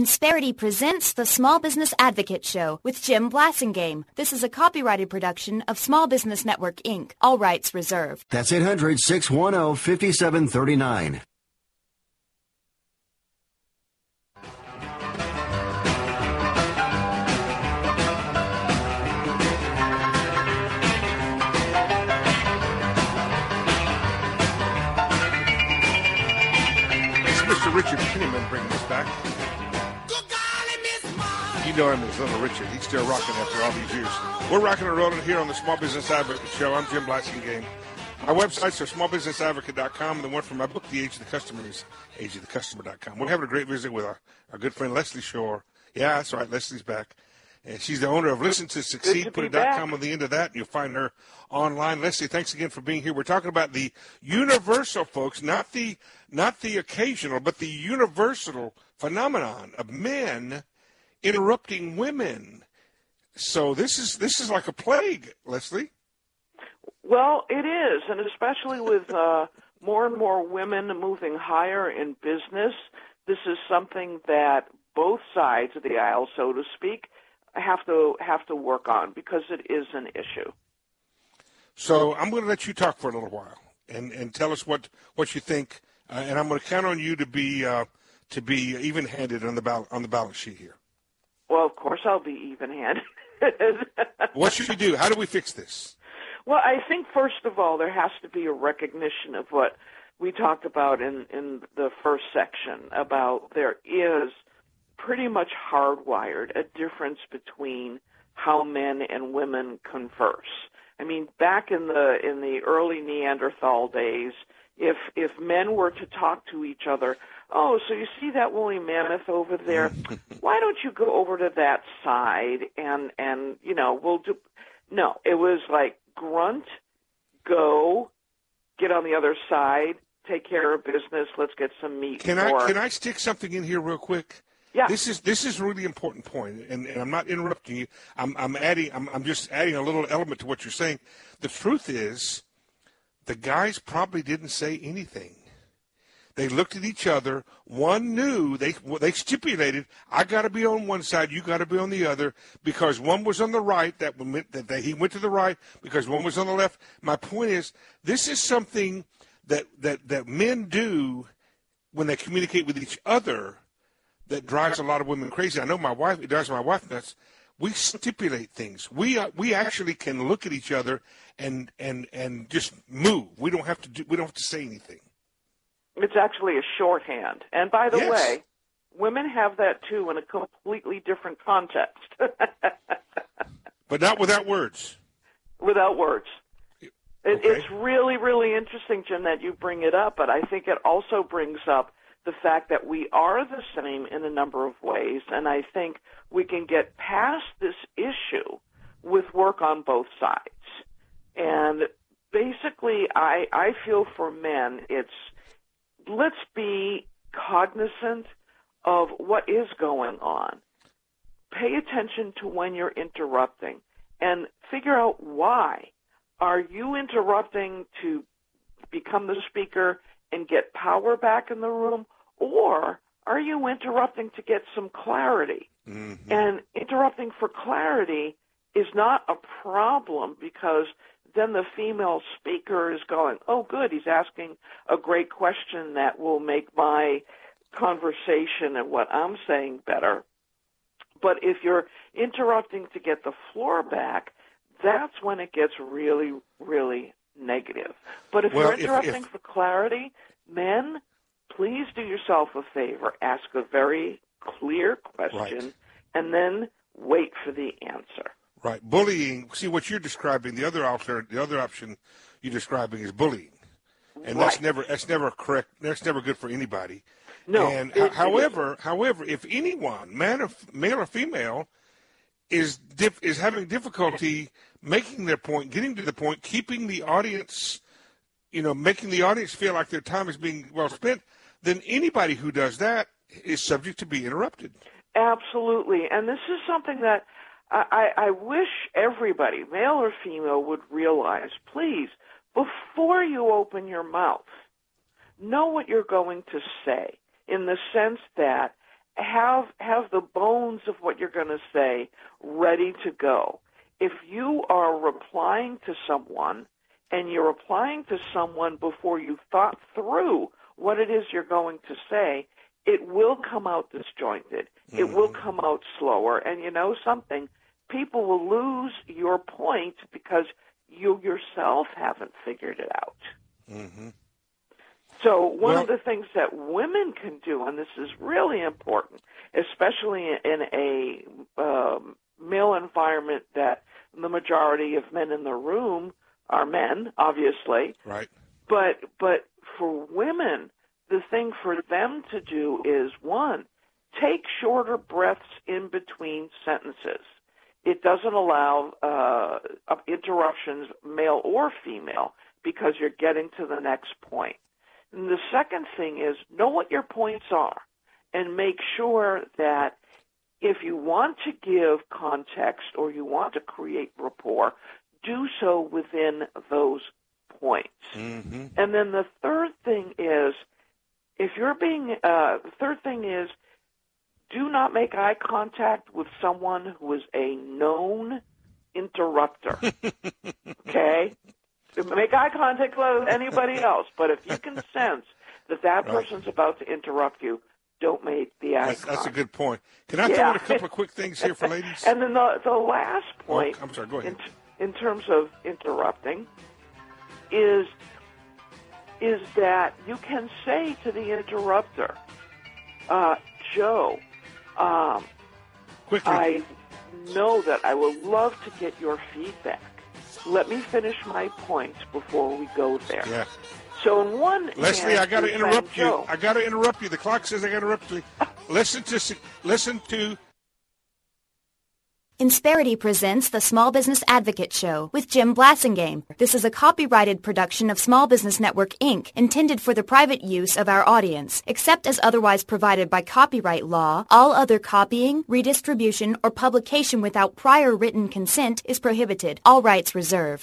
Insperity presents the Small Business Advocate Show with Jim Blasingame. This is a copyrighted production of Small Business Network, Inc. All rights reserved. That's 800-610-5739. Mr. Richard Kinnaman bringing us back. You know him as Little Richard. He's still rocking after all these years. We're rocking and rolling here on the Small Business Advocate Show. I'm Jim Blasingame. Our websites are smallbusinessadvocate.com, and the one from my book, The Age of the Customer, is ageofthecustomer.com. We're having a great visit with our good friend Leslie Shore. Yeah, that's right. Leslie's back. And she's the owner of Listen to Succeed. Put a .com on the end of that, and you'll find her online. Leslie, thanks again for being here. We're talking about the universal, folks, not the occasional, but the universal phenomenon of men interrupting women. So this is like a plague, Leslie. Well, it is, and especially with more and more women moving higher in business, this is something that both sides of the aisle, so to speak, have to work on because it is an issue. So I'm going to let you talk for a little while and tell us what you think, and I'm going to count on you to be even-handed on the balance sheet here. Well, of course I'll be even-handed. What should we do? How do we fix this? Well, I think first of all there has to be a recognition of what we talked about in the first section about there is pretty much hardwired a difference between how men and women converse. I mean, back in the early Neanderthal days, if men were to talk to each other, oh, so you see that woolly mammoth over there? Why don't you go over to that side and we'll do. No, it was like grunt, go, get on the other side, take care of business. Let's get some meat. Can I stick something in here real quick? Yeah. This is a really important point, and I'm not interrupting you. I'm just adding a little element to what you're saying. The truth is, the guys probably didn't say anything. They looked at each other. One knew they stipulated, I got to be on one side, you got to be on the other, because one was on the right. That meant that he went to the right because one was on the left. My point is, this is something that men do when they communicate with each other. That drives a lot of women crazy. I know it drives my wife nuts. We stipulate things. We actually can look at each other and just move. We don't have to say anything. It's actually a shorthand. And by the Yes. way, women have that too in a completely different context. But not without words. Without words. Okay. It's really, really interesting, Jim, that you bring it up, but I think it also brings up the fact that we are the same in a number of ways, and I think we can get past this issue with work on both sides. And basically, I feel for men, let's be cognizant of what is going on. Pay attention to when you're interrupting and figure out why. Are you interrupting to become the speaker and get power back in the room, or are you interrupting to get some clarity? Mm-hmm. And interrupting for clarity is not a problem because then the female speaker is going, oh, good, he's asking a great question that will make my conversation and what I'm saying better. But if you're interrupting to get the floor back, that's when it gets really, really negative. But if you're interrupting for clarity, men, please do yourself a favor. Ask a very clear question and then wait for the answer. Right. Bullying, see what you're describing, the other option you're describing is bullying. And that's never correct. That's never good for anybody. No. And however, if anyone, male or female, is having difficulty making their point, getting to the point, keeping the audience, making the audience feel like their time is being well spent, then anybody who does that is subject to be interrupted. Absolutely. And this is something that I wish everybody, male or female, would realize. Please, before you open your mouth, know what you're going to say, in the sense that have the bones of what you're going to say ready to go. If you are replying to someone and you're replying to someone before you've thought through what it is you're going to say, it will come out disjointed. Mm-hmm. It will come out slower. And you know something? People will lose your point because you yourself haven't figured it out. Mm-hmm. So one of the things that women can do, and this is really important, especially in a male environment that the majority of men in the room are men, obviously. Right. But for women, the thing for them to do is, one, take shorter breaths in between sentences. It doesn't allow interruptions, male or female, because you're getting to the next point. And the second thing is, know what your points are and make sure that if you want to give context or you want to create rapport, do so within those points. Mm-hmm. And then the third thing is, do not make eye contact with someone who is a known interrupter. Okay? Make eye contact with anybody else, but if you can sense that person's about to interrupt you, don't make the eye contact. That's a good point. Can I throw in a couple of quick things here for ladies? And then the last point, I'm sorry, go ahead. In terms of interrupting, is that you can say to the interrupter, Joe, quickly, I know that I would love to get your feedback. Let me finish my point before we go there. Yeah. So in one Leslie, hand, I got to interrupt you. Joe. I got to interrupt you. The clock says I got to interrupt you. Listen to. Insperity presents the Small Business Advocate Show with Jim Blasingame. This is a copyrighted production of Small Business Network, Inc., intended for the private use of our audience. Except as otherwise provided by copyright law, all other copying, redistribution, or publication without prior written consent is prohibited. All rights reserved.